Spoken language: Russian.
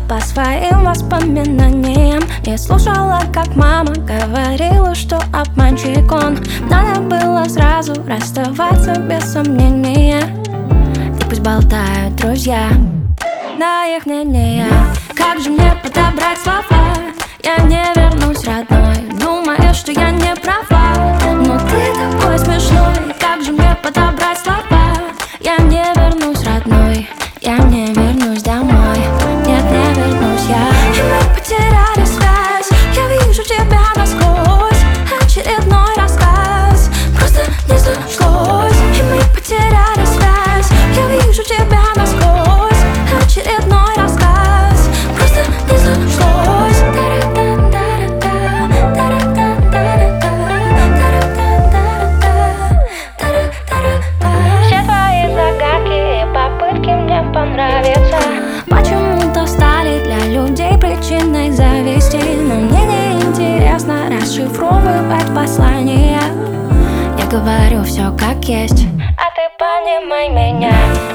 по своим воспоминаниям и слушала, как мама говорила, что обманщик он. Надо было сразу расставаться без сомнения. И пусть болтают друзья, да их мнение. Как же мне подобрать слова? Я не вернусь, родной. Думаешь, что я не права, но ты такой смешной. Как же мне подобрать слова? Я не вернусь, родной. Я не вернусь домой. Нет, не вернусь я. И мы потеряли связь. Я вижу тебя насквозь. Очередной рассказ просто не зашлось. И мы потеряли связь. Я вижу тебя насквозь. Очередной рассказ просто не зашлось. Все твои загадки и попытки мне понравятся почему-то стали для людей причиной зависти. Но мне не интересно расшифровывать послания. Я говорю все как есть, а ты понимай меня.